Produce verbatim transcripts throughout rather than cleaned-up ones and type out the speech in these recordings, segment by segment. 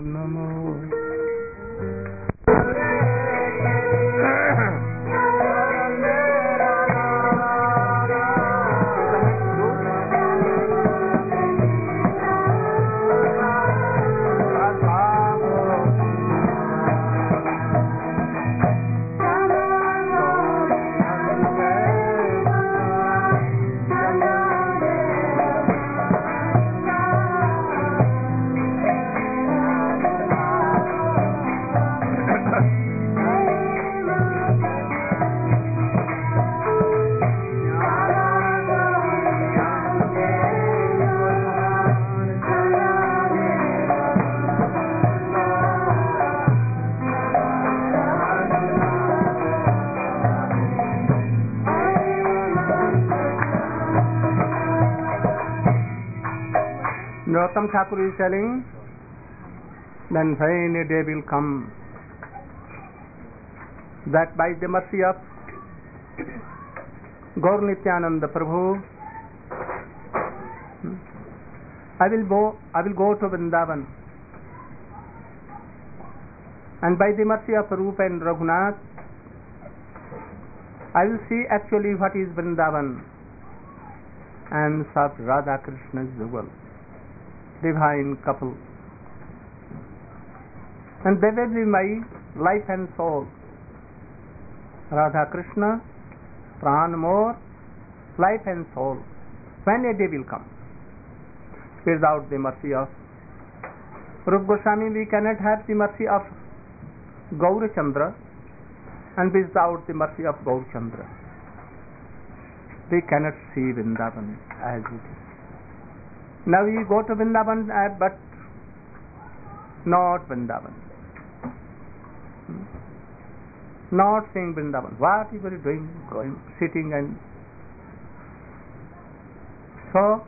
Namo. Narottam Thakur is telling, then when a day will come that by the mercy of Gaur Nityananda Prabhu, I will go, I will go to Vrindavan, and by the mercy of Rupa and Raghunath, I will see actually what is Vrindavan and serve Radha Krishna's Jugal, divine couple, and they will be my life and soul. Radha Krishna, Pran more, life and soul. When a day will come, without the mercy of Rup Goswami, we cannot have the mercy of Gaur Chandra, and without the mercy of Gaur Chandra, we cannot see Vrindavan as it is. Now we go to Vrindavan, uh, but not Vrindavan. Hmm? Not seeing Vrindavan. What you were doing, going, sitting and so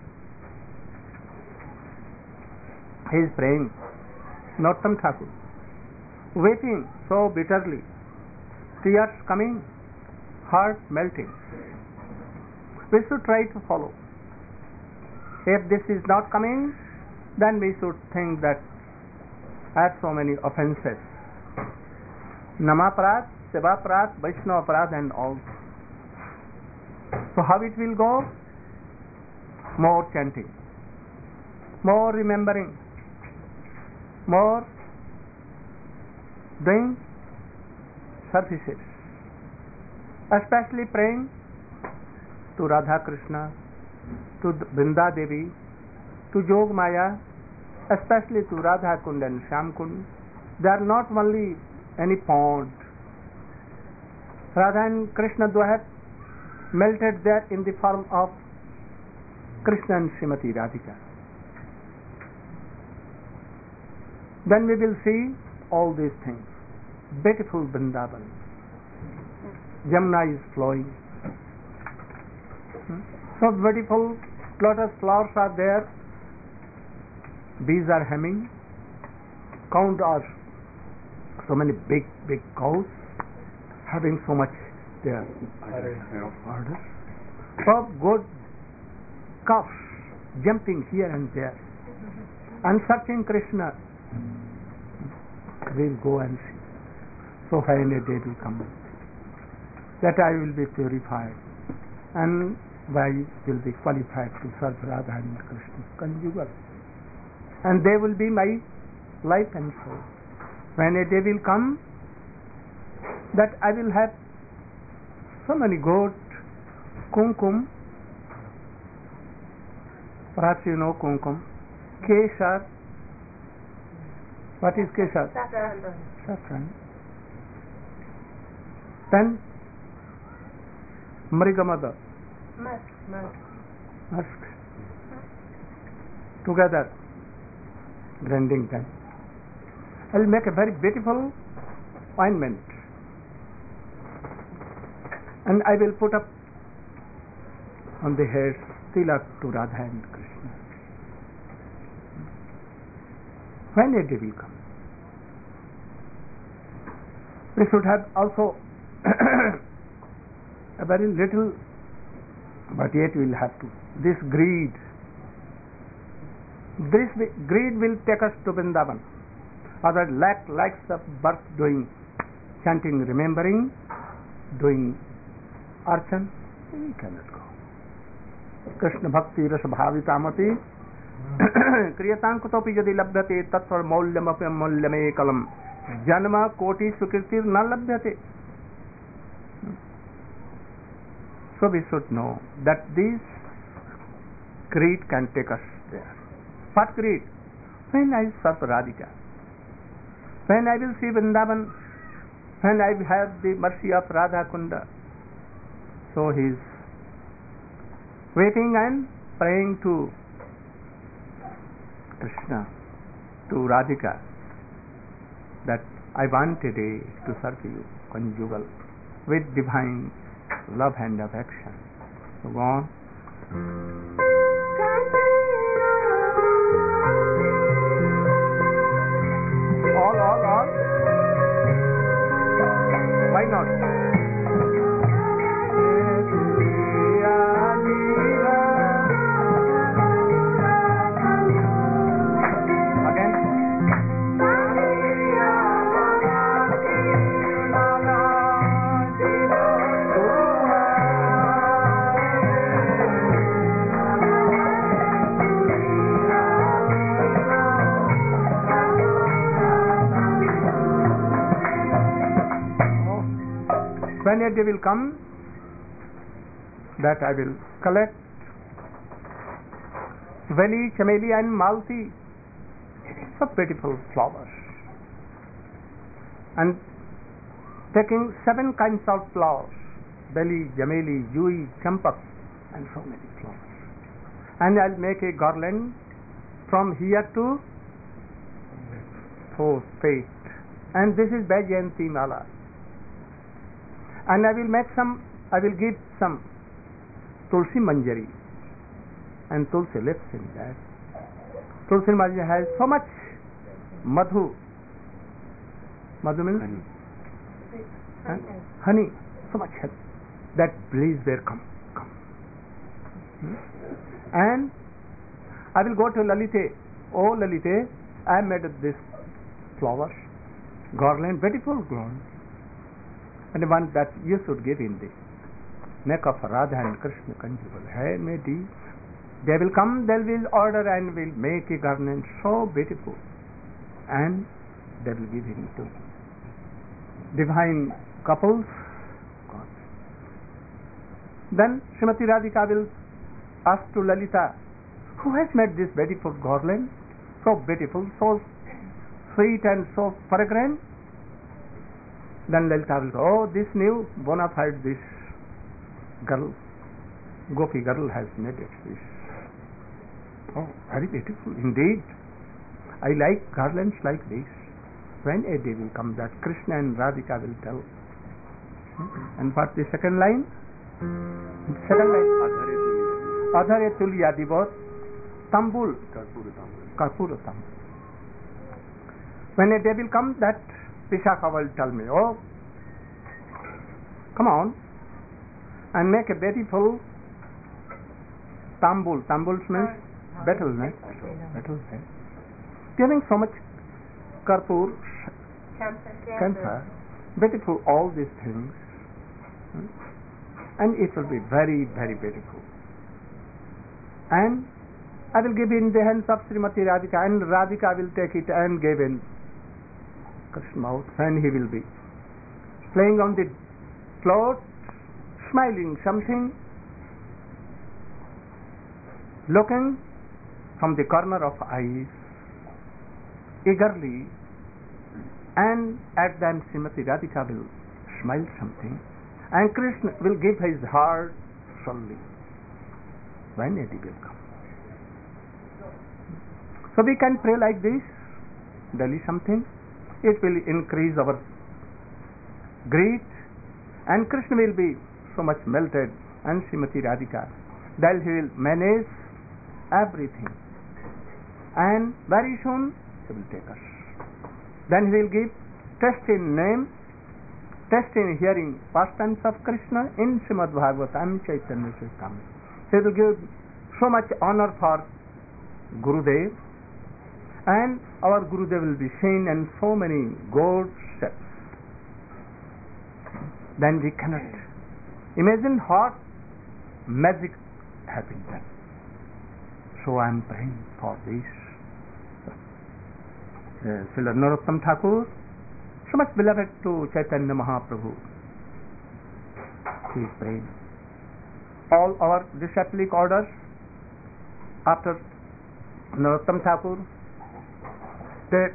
he is praying, Narottam Thakur, weeping so bitterly, tears coming, heart melting. We should try to follow. If this is not coming, then we should think that I have so many offenses. Namaparad, Sevaparad, Vaishnavaparad and all. So how it will go? More chanting, more remembering, more doing services, especially praying to Radha Krishna, to Vrinda Devi, to Jog Maya, especially to Radha Kund and Shyam Kund. They are not only any pond. Radha and Krishna do have melted there in the form of Krishna and Srimati Radhika. Then we will see all these things. Beautiful Vrindavan. Jamuna is flowing. So beautiful lotus flowers are there. Bees are humming. Count are so many big, big cows having so much their orders. So good calves jumping here and there and searching Krishna. We'll go and see. So when a day will come that I will be purified and I will be qualified to serve Radha and Krishna conjugal, and they will be my life and soul. When a day will come that I will have so many goat, kumkum, perhaps you know kumkum, kesar. What is kesar? Saffron. Saffron. Then Mrigamada. Musk. Musk. Musk. Together, grinding them. I will make a very beautiful ointment, and I will put up on the head tilak to Radha and Krishna. When a day will come, we should have also a very little, but yet we will have to. This greed, this greed will take us to Vrindavan. Other lack lacks of birth doing chanting, remembering, doing archan, we cannot go. Krishna bhakti rasa bhavitamati kriyataಂ kutopi yadi labhyate tatsvar maulyamapi maulyame kalam janma koti sukirtir na labhyate. So we should know that this greed can take us there. What greed? When I serve Radhika, when I will see Vrindavan, when I have the mercy of Radha Kunda, so he is waiting and praying to Krishna, to Radhika, that I want a day to serve you conjugal with divine love and affection. So go on. All, all, all. Why not? When a day will come that I will collect Veli, Chameli and Malti, so beautiful flowers, and taking seven kinds of flowers, Veli, Chameli, Jui, Champak, and so many flowers, and I'll make a garland from here to four feet, and this is Vajayanti Mala. And I will make some, I will give some Tulsi Manjari, and Tulsi lives in that. Tulsi Manjari has so much madhu. Madhu means honey. Huh? Honey, so much honey. That please there, come, come. Hmm? And I will go to Lalite. Oh Lalite, I made this flowers, garland, beautiful garland. And one that you should give in the neck of Radha and Krishna conjugal. Hey, maybe they will come, they will order and will make a garland so beautiful, and they will give him to divine couples. God. Then Srimati Radhika will ask to Lalita, who has made this beautiful garland, so beautiful, so sweet and so fragrant? Then Lalita will go, oh, this new bona fide, this girl, Gopi girl has made it. This. Oh, very beautiful indeed. I like garlands like this. When a day will come that Krishna and Radhika will tell. And what the second line? Second line. Adhare tulya divot tambul karpura tambul. When a day will come that Vishakha will tell me, oh, come on and make a beautiful tambul. Tambul means betel, right? Betel, right? Giving so much karpur, camphor, beautiful, all these things, and it will be very, very beautiful. And I will give in the hands of Srimati Radhika, and Radhika will take it and give in Krishna's mouth, and he will be playing on the floor, smiling something, looking from the corner of eyes eagerly, and at then Srimati Radhika will smile something, and Krishna will give his heart solely when a day will come. So we can pray like this, daily something. It will increase our greed, and Krishna will be so much melted, and Srimati Radhika, then he will manage everything, and very soon he will take us. Then he will give test in name, test in hearing pastimes of Krishna in Srimad Bhagavatam Chaitanya Charitamrita. He will give so much honor for Gurudev, and our Gurudev will be seen in so many gold steps. Then we cannot imagine what magic has been done. So I am praying for this. Uh, Srila Narottam Thakur, so much beloved to Chaitanya Mahaprabhu, he is praying. All our disciplic orders after Narottam Thakur, they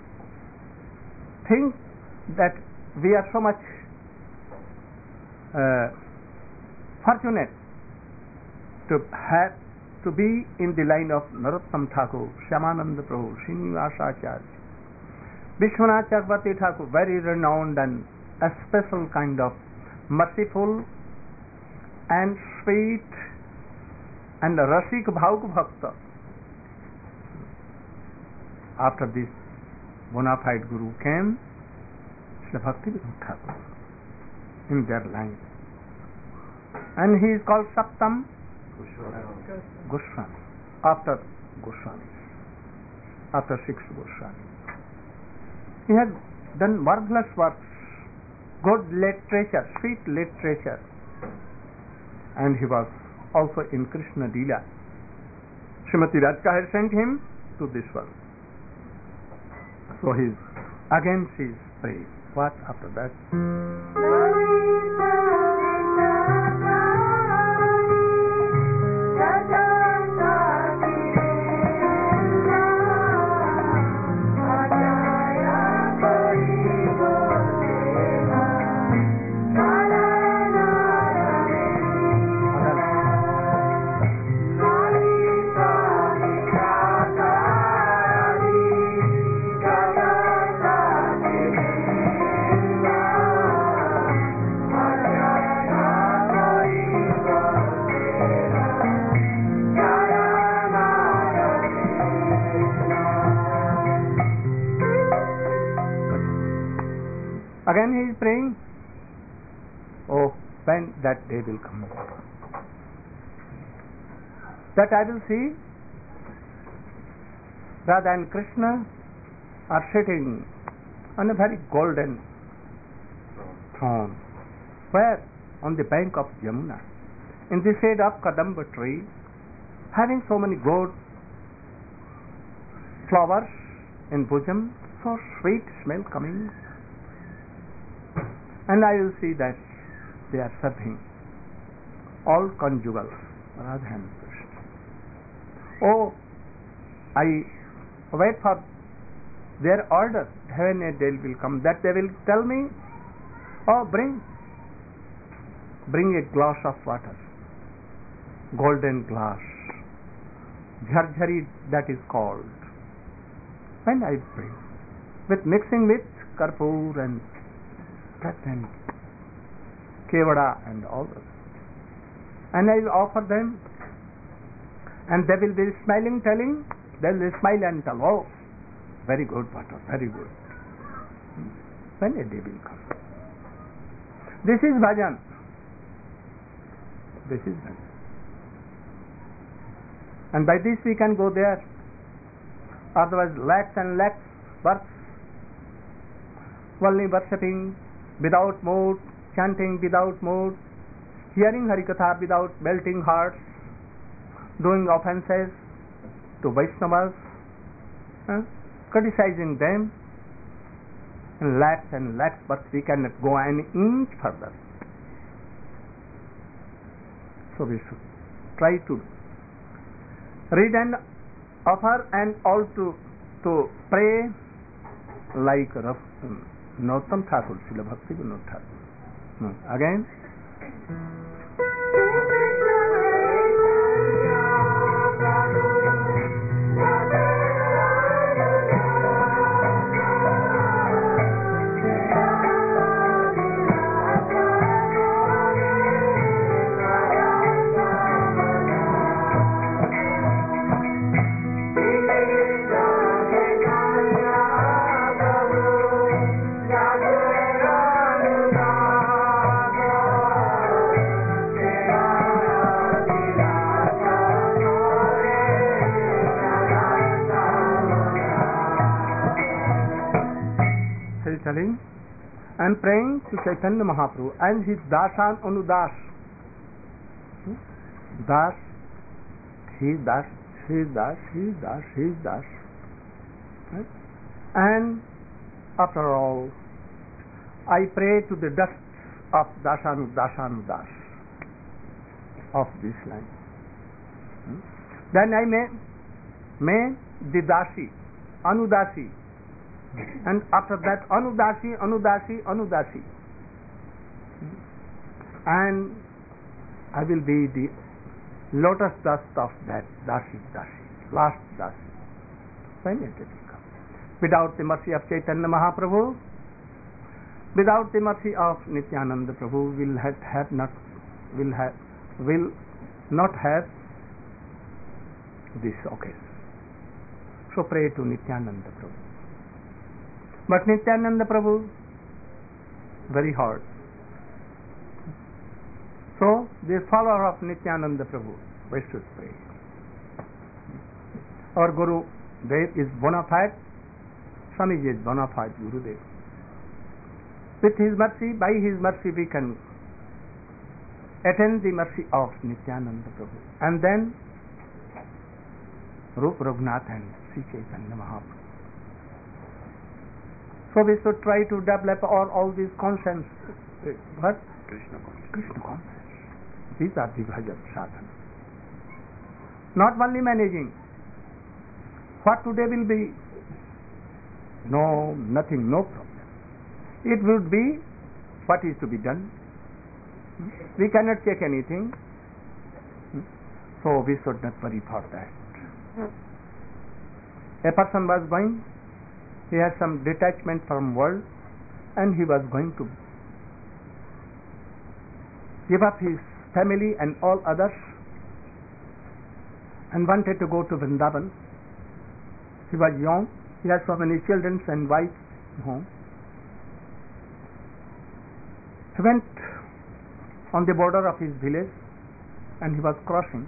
think that we are so much uh, fortunate to have to be in the line of Narottam Thakur, Shyamananda Prabhu, Srinivasa Acharya, Vishwanath Chakravarti Thakur, very renowned and a special kind of merciful and sweet and rasik bhauk bhakta. After this bona fide Guru came, Srila Bhaktivinoda Thakur in their line. And he is called Saptam Goswami, after Goswami, after six Goswami. He has done marvelous works, good literature, sweet literature, and he was also in Krishna Leela. Srimati Radhika had sent him to this world. So he is, again she is praying. What after that? Again he is praying, oh, when that day will come, that I will see Radha and Krishna are sitting on a very golden throne. Where? On the bank of Yamuna, in the shade of Kadamba tree, having so many gold flowers in bosom, so sweet smell coming. And I will see that they are serving all conjugals, Radha and Krishna. Oh, I wait for their order. Heaven a day will come that they will tell me, oh, bring, bring a glass of water, golden glass, jharjhari that is called. When I bring, with mixing with karpur and and kevada and all that, and I will offer them, and they will be smiling, telling, they will smile and tell, oh, very good water, very good. When a day will come. This is bhajan. This is bhajan. And by this we can go there. Otherwise lakhs and lakhs births, only worshipping without mood, chanting without mood, hearing Harikatha without melting hearts, doing offenses to Vaishnavas, uh, criticizing them, and lakhs and lakhs, but we cannot go an inch further. So we should try to read and offer and all to, to pray like um, Narottam Thakur, Srila Bhaktivinoda Thakur. No. Again. telling and praying to Chaitanya Mahaprabhu and his Dasan Anudas. Hmm? Das, he is Das, he is Das, he is Das, he is Das. Right? And after all, I pray to the dust of Dasanu Dasanu Das of this land. Hmm? Then I may may the Dasi, Anudasi, and after that Anudasi, Anudasi, Anudasi, hmm? and I will be the lotus dust of that Dasi Dasi, last Dasi. When it will come. Without the mercy of Chaitanya Mahaprabhu, without the mercy of Nityananda Prabhu, will have, have not will have will not have this occasion. So pray to Nityananda Prabhu. But Nityananda Prabhu very hard. So the follower of Nityananda Prabhu, we should pray. Our Guru Dev is bona fide, Swamiji is bona fide Guru Dev. With his mercy, by his mercy we can attain the mercy of Nityananda Prabhu. And then Rup Raghunath and Sri Chaitanya Mahaprabhu. So we should try to develop all, all these concepts. What? Krishna consciousness. Krishna consciousness. These are the bhajan sadhana. Not only managing. What today will be? No, nothing, no problem. It would be what is to be done. We cannot check anything. So we should not worry for that. A person was going, he had some detachment from world, and he was going to give up his family and all others, and wanted to go to Vrindavan. He was young, he had so many children and wife home. He went on the border of his village, and he was crossing.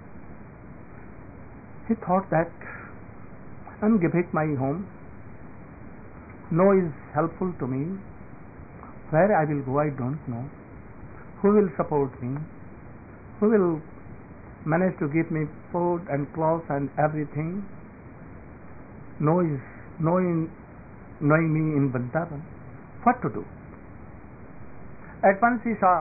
He thought that I'm giving my home. No is helpful to me. Where I will go, I don't know. Who will support me? Who will manage to give me food and clothes and everything? No is knowing, knowing me in Vrindavan. What to do? At once he saw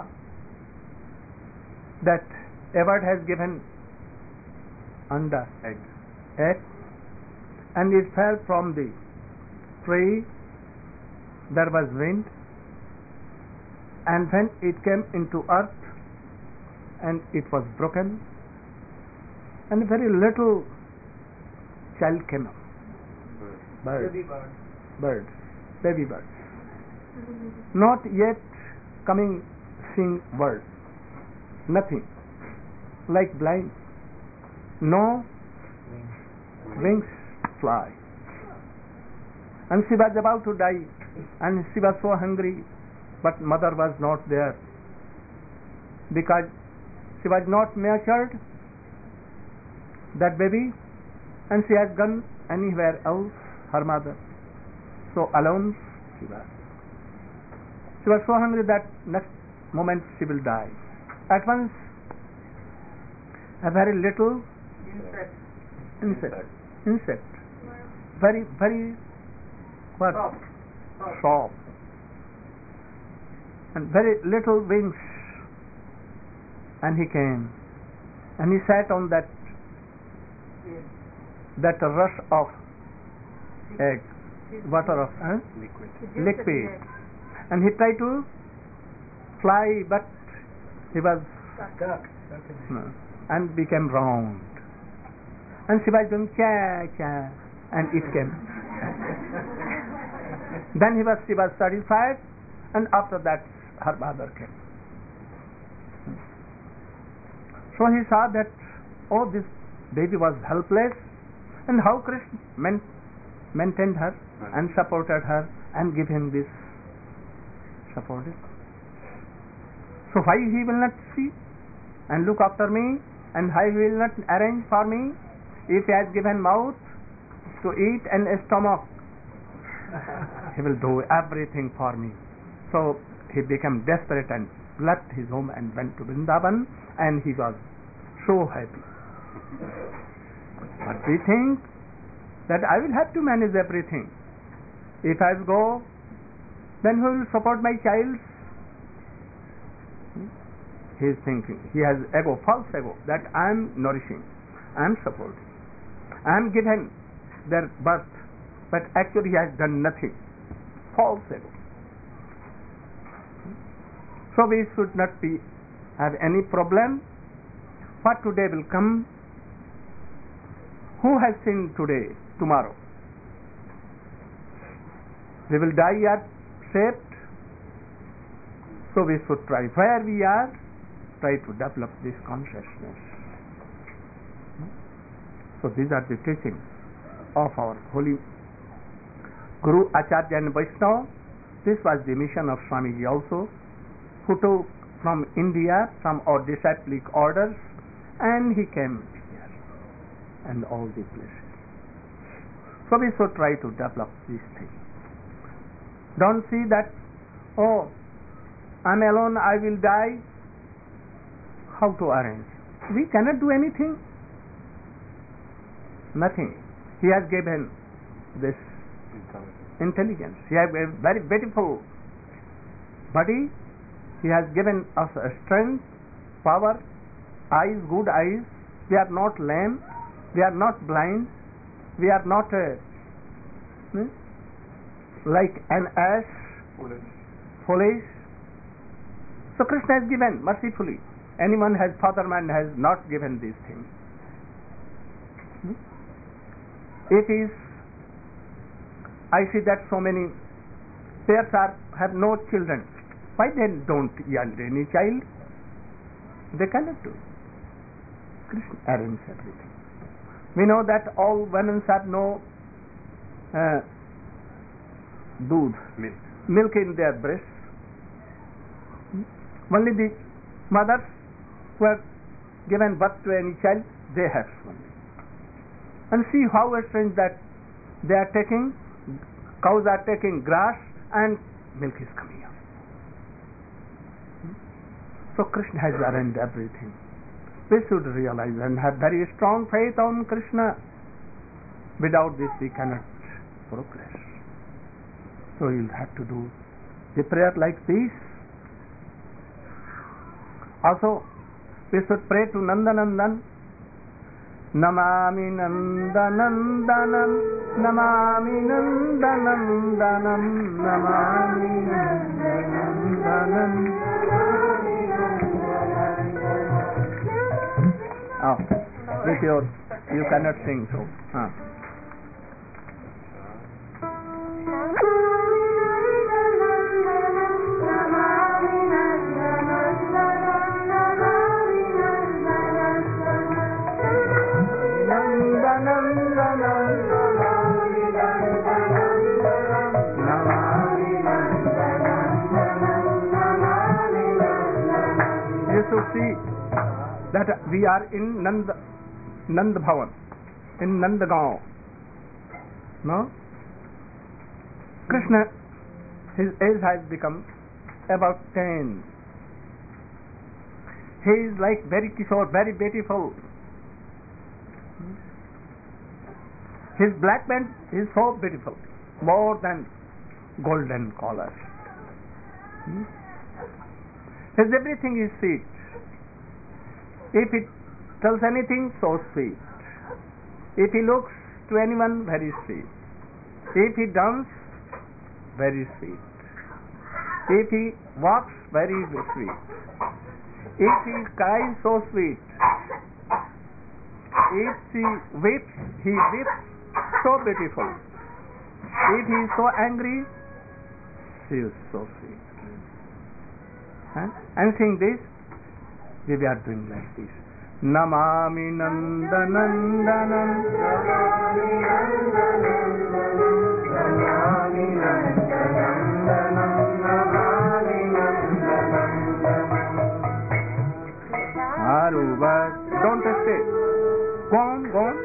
that a bird has given anda, Egg. egg, and it fell from the tree. There was wind, and when it came into earth, and it was broken, and a very little child came up. Bird. Baby bird. Birds, baby birds. Not yet coming seeing word. Nothing. Like blind. No wings fly. And she was about to die, and she was so hungry, but mother was not there because she was not matured, that baby, and she had gone anywhere else, her mother. So alone she was. She was so hungry that next moment she will die. At once a very little Insect. insect, insect, very, very what? Soft. Soft, and very little wings, and he came, and he sat on that Yes. that rush of egg, water of huh? Liquid. liquid, and he tried to fly, but he was Stuck. no, and became round, and she was doing cha cha, and it came. Then he was she was satisfied, and after that her mother came. So he saw that, oh, this baby was helpless, and how Krishna man, maintained her and supported her and gave him this support. So why he will not see and look after me, and why he will not arrange for me if he has given mouth to eat and a stomach? he will do everything for me. So he became desperate and left his home and went to Vrindavan, and he was so happy. But we think that I will have to manage everything. If I go, then who will support my child? He is thinking. He has ego, false ego, that I am nourishing, I am supporting, I am given their birth, but actually he has done nothing. False ego. So we should not be have any problem. What today will come? Who has sinned today? Tomorrow we will die at shaped. So we should try where we are, try to develop this consciousness. So these are the teachings of our holy Guru, Acharya and Vaishnava. This was the mission of Swamiji also, who took from India, from our disciplic orders, and he came here and all these places. So we should try to develop these things. Don't see that, oh, I'm alone, I will die. How to arrange? We cannot do anything. Nothing. He has given this intelligence. He has a very beautiful body. He has given us a strength, power, eyes, good eyes. We are not lame. We are not blind. We are not uh, hmm, like an ass, foolish. foolish. So Krishna has given mercifully. Anyone has father man has not given these things. Hmm? It is. I see that so many pairs are have no children. Why they don't yield any child? They cannot do it. Krishna arranges everything. We know that all women have no uh, doodh, milk. milk in their breasts. Only the mothers who have given birth to any child, they have only. And see how strange that they are taking, cows are taking grass and milk is coming out. So Krishna has arranged everything. We should realize and have very strong faith on Krishna. Without this we cannot progress. So you'll have to do the prayer like this. Also, we should pray to Nandanandan. Namami Nandanandanam, Namami Nandanandanam, Namami Nandanandanam. Oh, with your, you cannot sing so. Huh. You should see that we are in Nand, Nand Bhavan, in Nandagaon. No? Krishna, his age has become about ten. He is like very Kishore, very beautiful. His black band is so beautiful, more than golden color. Hmm? His everything is sweet. If he tells anything, so sweet. If he looks to anyone, very sweet. If he dances, very sweet. If he walks, very sweet. If he cries, so sweet. If he weeps, he weeps, so beautiful. If he is so angry, he is so sweet. Huh? And seeing this, we are doing like this. Namami Nandanandanam, Namami Nandanandanam, Namami Nandanandanam. Aruba, don't stay. Go on, go on.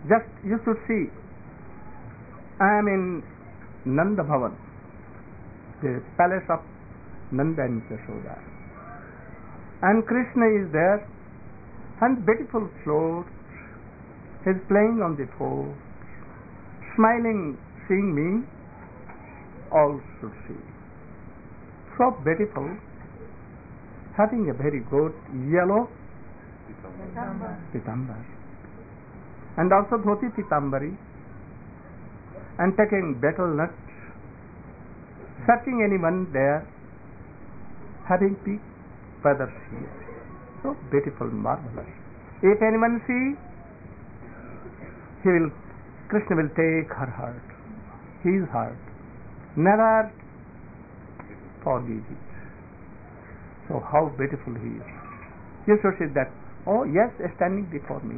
Just you should see, I am in Nanda Bhavan, the palace of Nanda and Yashoda, and Krishna is there, and beautiful float, he is playing on the floor, smiling, seeing me, all should see. So beautiful, having a very good yellow pitambar, and also dhoti pitambari, and taking betel nuts, searching anyone there, having pink feathers here. So beautiful, marvelous. If anyone see, he will, Krishna will take her heart, his heart, never forgive it. So how beautiful he is. You should say that, oh yes, standing before me.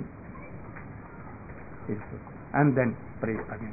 And then pray again.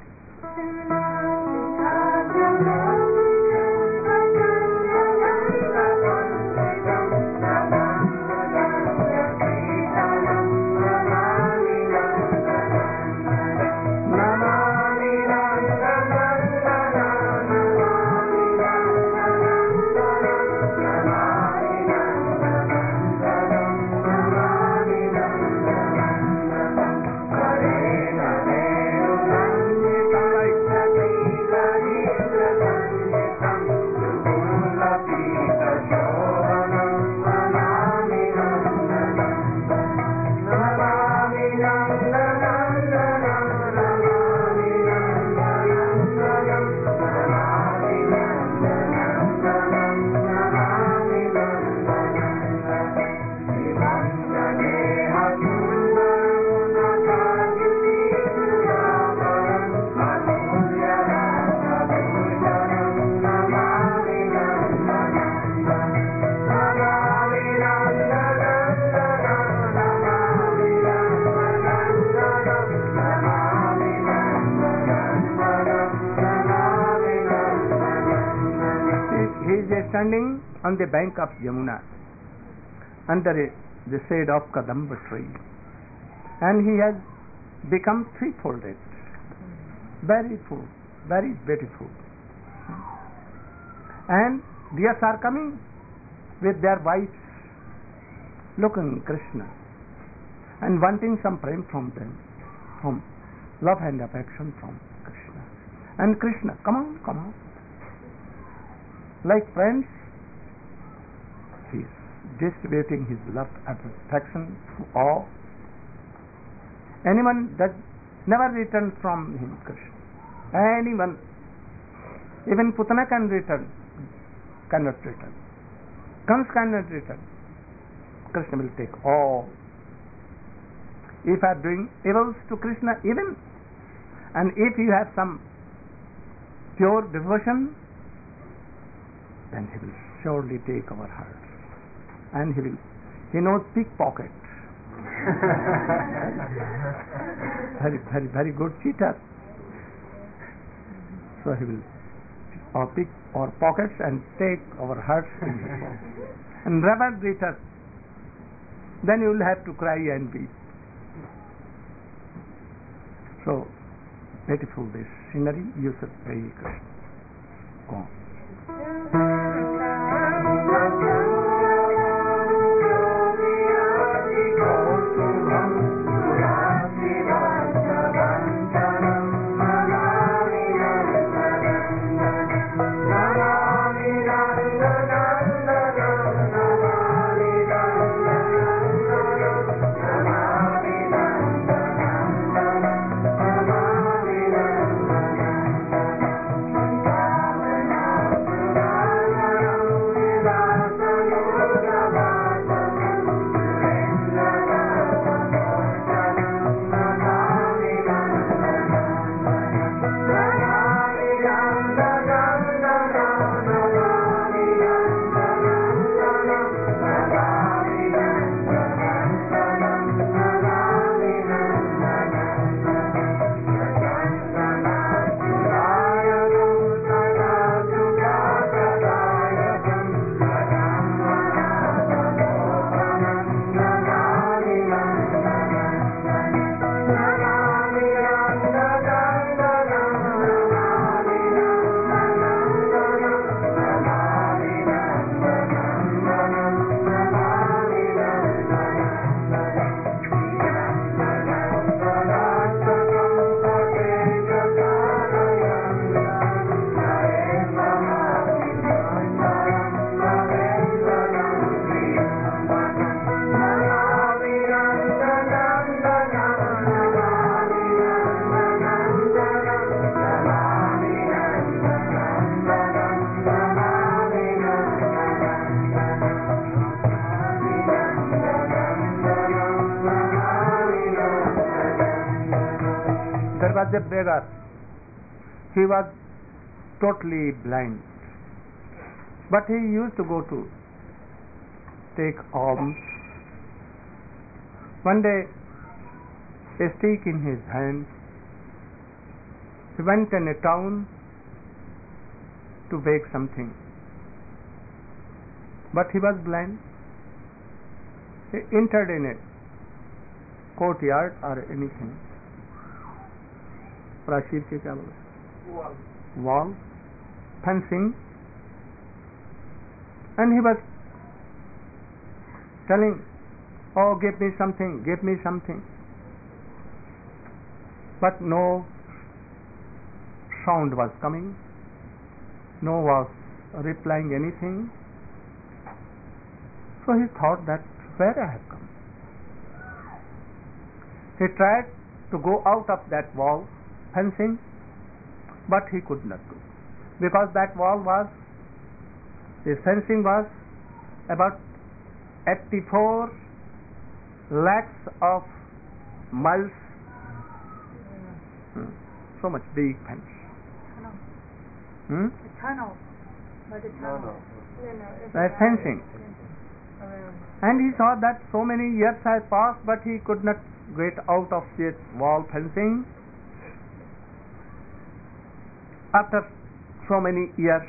Standing on the bank of Yamuna under a, the shade of Kadamba tree, and he has become three-folded, very full, very beautiful, and deers are coming with their wives looking Krishna and wanting some prem from them, from love and affection from Krishna. And Krishna, come on, come on. Like friends, he is distributing his love and affection to all. Anyone that never returns from him, Krishna. Anyone, even Putana can return, cannot return. Kans cannot return. Krishna will take all. If you are doing evils to Krishna, even, and if you have some pure devotion, then he will surely take our hearts. And he will, he knows pickpocket. very, very, very good cheater. So he will or pick our pockets and take our hearts in his pocket. And never return. Then you will have to cry and weep. So, beautiful this scenery, you should pray Krishna. Go on. was a beggar. He was totally blind. But he used to go to take alms. One day, a stick in his hand, he went in a town to bake something. But he was blind. He entered in a courtyard or anything. प्राचीर के क्या बोले? Wall. Wall, fencing, and he was telling, "Oh, give me something, give me something." But no sound was coming. No was replying anything. So he thought that where I have come. He tried to go out of that wall fencing, but he could not do, because that wall was, the fencing was about eighty-four lakhs of miles. Hmm. So much big fence. Tunnel. Hmm? The tunnel. Like a No, tunnel. no. No, no. it's Like around- fencing. Around. And he saw that so many years had passed, but he could not get out of this wall fencing. After so many years,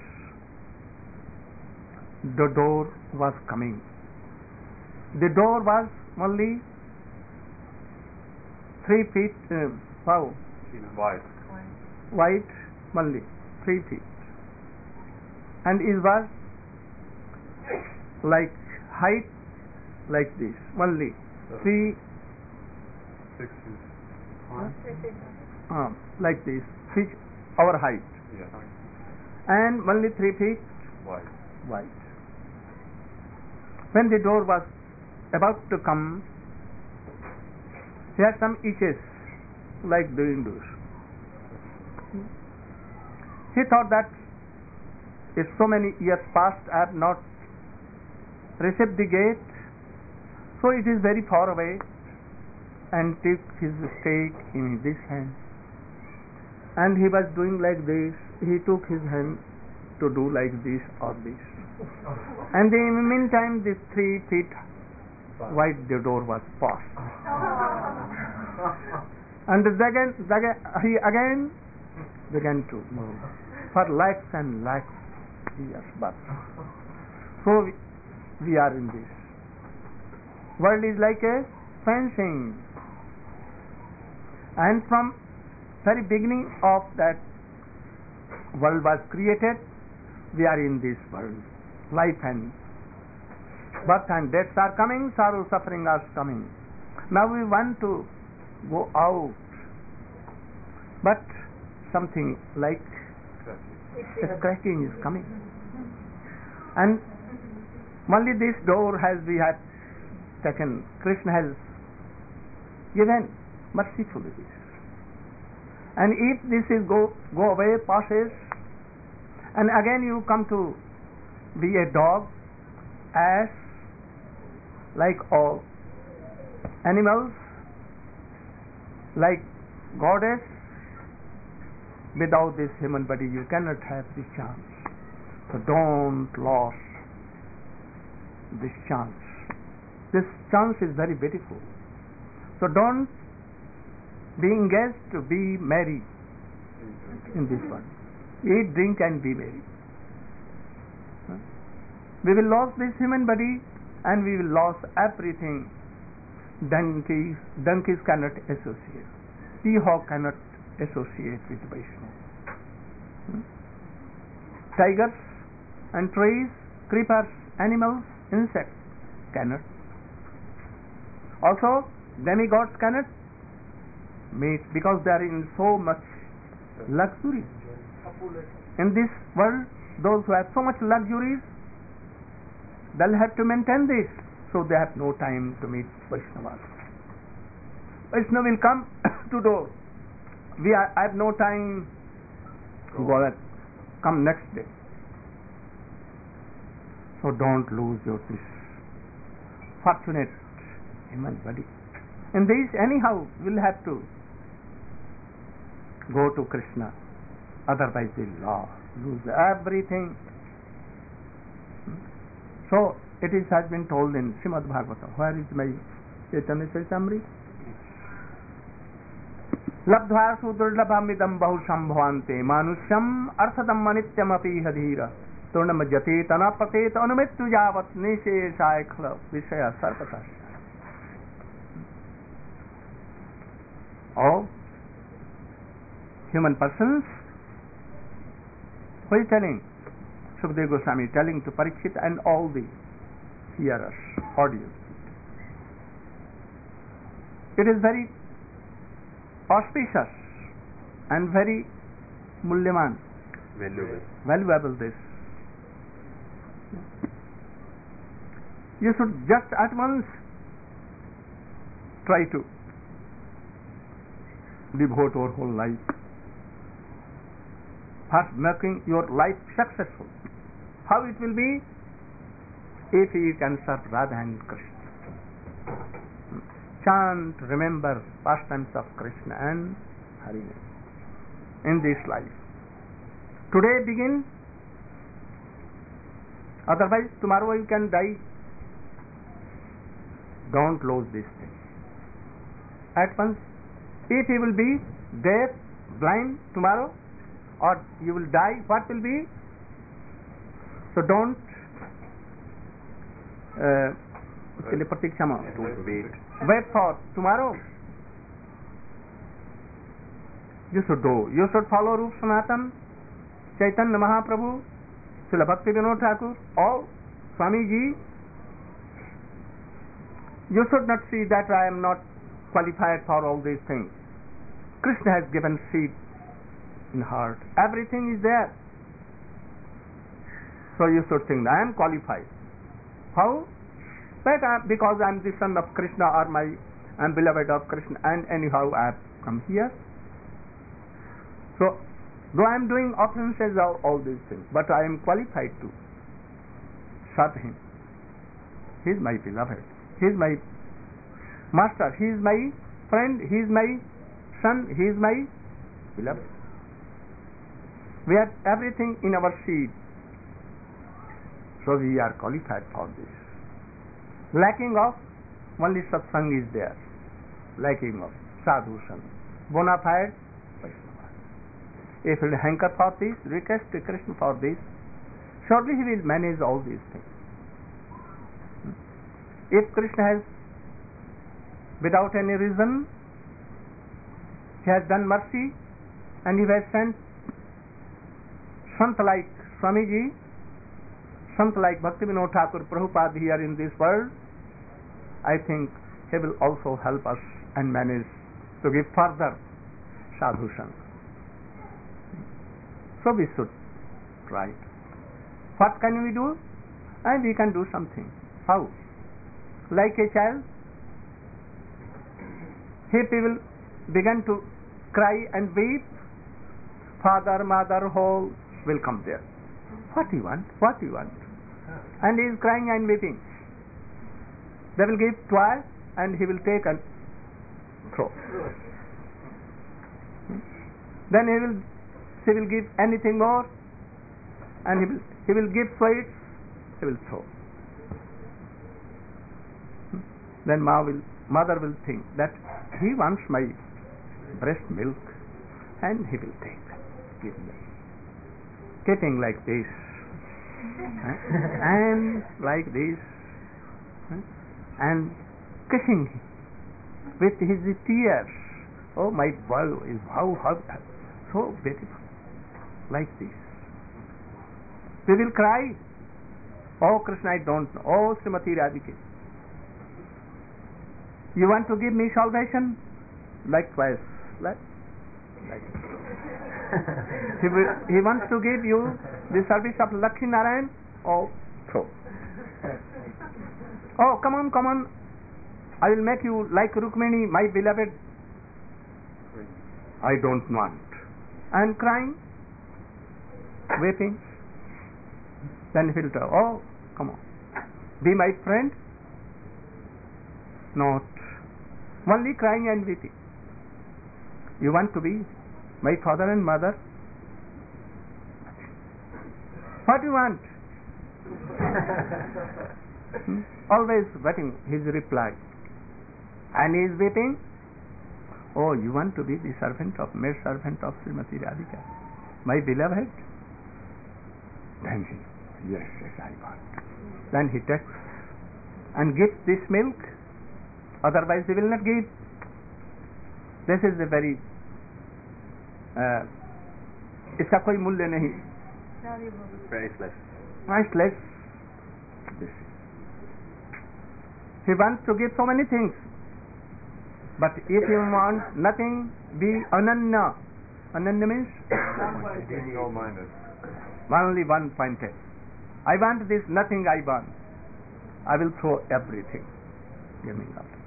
the door was coming. The door was only three feet, uh, wow, Wide. wide, only three feet, and it was like height like this, only three, Six feet. Three feet. uh, like this, feet our height, Yeah. and only three feet Wide. wide. When the door was about to come, he had some itches like doing this. He thought that if so many years past I have not received the gate, so it is very far away, and took his stake in this hand. And he was doing like this. He took his hand to do like this or this. And in the meantime, this three feet wide the door was passed. And the again, he again began to move for lakhs and lakhs years. But so we, we are in this world is like a fencing, and from very beginning of that world was created, we are in this world. Life and birth and deaths are coming, sorrow, suffering are coming. Now we want to go out, but something like a cracking is coming, and only this door has we have taken. Krishna has given mercifully this, and if this is go go away, passes, and again you come to be a dog, ass, like all animals, like goddess. Without this human body you cannot have this chance. So don't lose this chance. This chance is very beautiful. So don't be engaged to be merry in this world. Eat, drink and be merry. Huh? We will lose this human body and we will lose everything. Donkeys, donkeys cannot associate. Peacock cannot associate with Vaishnava. Hmm? Tigers and trees, creepers, animals, insects cannot. Also, demigods cannot meet because they are in so much luxury. In this world, those who have so much luxuries, they'll have to maintain this, so they have no time to meet Vaishnavas. Vaishnava will come to door. We are, I have no time to go that. Come next day. So don't lose your this fortunate human body. In this, anyhow, we'll have to go to Krishna, otherwise we lose everything. So it is has been told in Srimad Bhagavatam. Where is my Chaitanya Charitamrita? Labdhva sudurlabhamidam bahusambhavante manusyam arthadam manityamapi hadhira turnamajyate tanapate anumittu yavat nishe saikla vishaya sarpatas. All human persons, who is telling? Sukadeva Goswami telling to Parikshit and all the hearers, audience. It is very auspicious and very mulyaman, Valuable. valuable this. You should just at once try to devote your whole life, first making your life successful. How it will be? If you can serve Radha and Krishna. Chant, remember pastimes of Krishna and Hari in this life. Today begin, otherwise tomorrow you can die. Don't lose this thing. At once, if you will be deaf, blind tomorrow, or you will die, what will be? So don't uh, Don't wait. wait for tomorrow. You should do. You should follow Rup Sanatan, Chaitanya Mahaprabhu, Srila Bhakti Vinod Thakur, or Swamiji. You should not see that I am not qualified for all these things. Krishna has given seed in heart. Everything is there. So you should think, I am qualified. How? But I, because I am the son of Krishna, or my I am beloved of Krishna, and anyhow I have come here. So, though I am doing offenses of all these things, but I am qualified to serve him. He is my beloved. He is my master. He is my friend. He is my son. He is my beloved. We have everything in our seed. So we are qualified for this. Lacking of only satsang is there. Lacking of sadhu sang. Bona fide Vaishnava. If he will hanker for this, request to Krishna for this, surely he will manage all these things. If Krishna has, without any reason, he has done mercy and he has sent Sant like Swamiji, Sant like Bhakti Vinod Thakur Prabhupada here in this world, I think he will also help us and manage to give further sadhu sang. So we should try. What can we do? And we can do something. How? Like a child, if he will begin to cry and weep, father, mother, whole will come there. What do you want? What do you want? And he is crying and weeping. They will give toy and he will take and throw. Then he will, she will give anything more, and he will, he will give sweets, he will throw. Then ma will, mother will think that he wants my breast milk, and he will take, give me. Keeping like this, and like this, and kissing him with his tears. Oh, my boy is how, how, so beautiful, like this. We will cry, oh Krishna, I don't know, oh Srimati Radhika, you want to give me salvation? Likewise, like, like. he, will, he wants to give you the service of Lakshmi Narayan, oh, so. Oh, come on, come on, I will make you like Rukmini, my beloved. I don't want. And crying, weeping. Then he will tell, oh, come on, be my friend. Not. Only crying and weeping. You want to be My father and mother? What do you want? Hmm? Always waiting his reply. And he is weeping. Oh, you want to be the servant of, maid servant of Srimati Radhika, my beloved? Then he, yes, yes, I want. Then he takes and gives this milk, otherwise he will not give. This is a very, uh, इसका कोई मूल्य नहीं, Priceless. priceless. This. He wants to give so many things. But if you want nothing, be ananya. Ananya means Single-minded. only one pointed. I want this, nothing I want. I will throw everything. Give me nothing.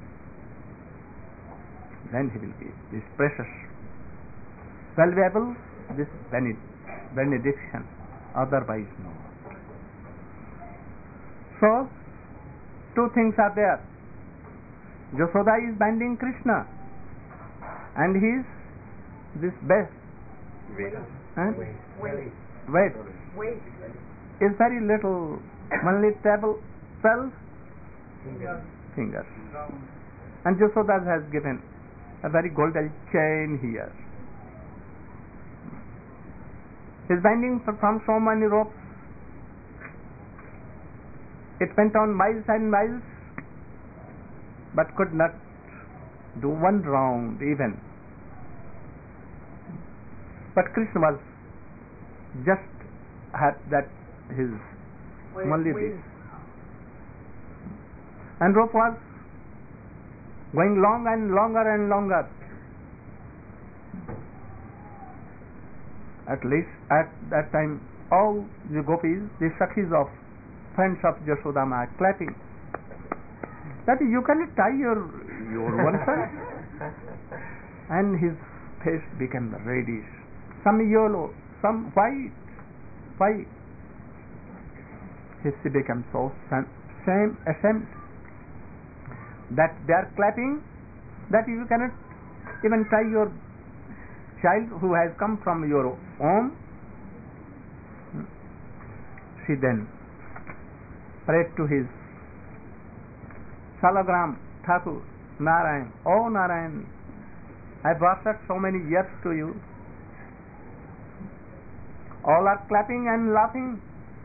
Then he will give this precious, valuable, this benediction. Otherwise, no. So, two things are there. Yashoda is binding Krishna, and he is this best. Wait. And Wait. weight Wait. is very little, only twelve, twelve fingers. And Yashoda has given a very golden chain here. He is binding from so many ropes. It went on miles and miles, but could not do one round even. But Krishna was just had that his Wait. only Wait. this. And rope was going long and longer and longer. At least at that time all the gopis, the sakhis of friends of Yashodama are clapping. That you cannot tie your your one son. And his face became reddish, some yellow, some white. Why? His became so shame, ashamed that they are clapping, that you cannot even tie your child who has come from your home. She then prayed to his Salagram Thakur, Narayan, oh Narayan, I have worshipped so many years to you. All are clapping and laughing.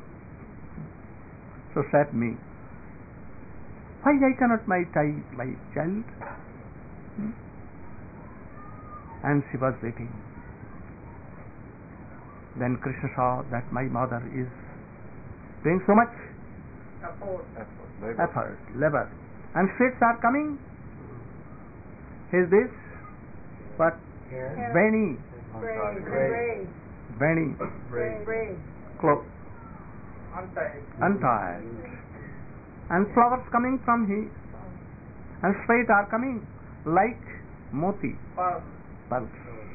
So said me, why I cannot my tie my child? Hmm? And she was weeping. Then Krishna saw that my mother is doing so much Effort. effort, labor, and sweets are coming. Is this what? Carrot. Veni, Brave. Brave. Veni, Brave. Brave. clo- Untied. untied, and flowers coming from here, and straight are coming like moti, Pearl. pearls,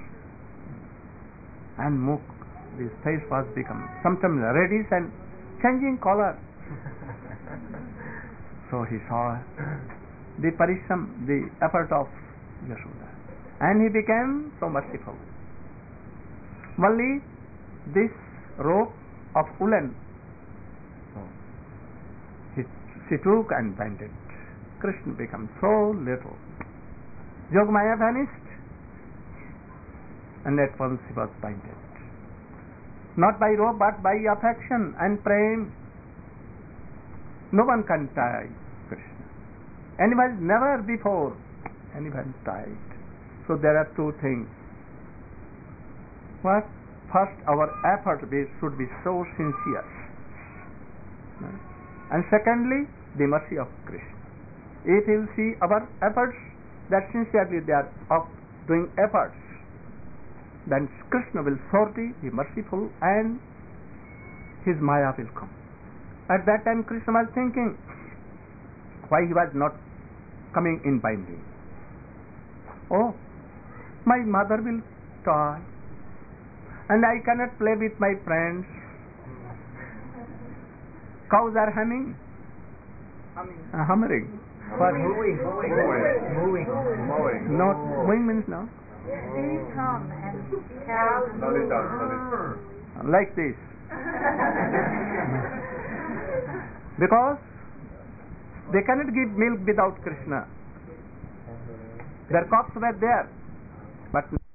and muk. This face was become sometimes reddish and changing color. So he saw the parishram, the effort of Yashoda, and he became so merciful. Only this rope of woolen, he, she took and bent it. Krishna became so little. Yogamaya vanished, and at once he was binded. Not by rope, but by affection and praying. No one can tie Krishna. Anyone never before anyone tied. So there are two things. What? First, our effort be, should be so sincere. And secondly, the mercy of Krishna. If you see our efforts, that sincerely they are of doing efforts, then Krishna will surely be merciful and his Maya will come. At that time Krishna was thinking why he was not coming in binding. Oh, my mother will die and I cannot play with my friends. Cows are humming, Humming. uh, humming. What? Moving. Moving. Moving. Moving. Not moving means no. Bees come and cows Slowly move. down, slowly. like this. Because they cannot give milk without Krishna. Their crops were there, but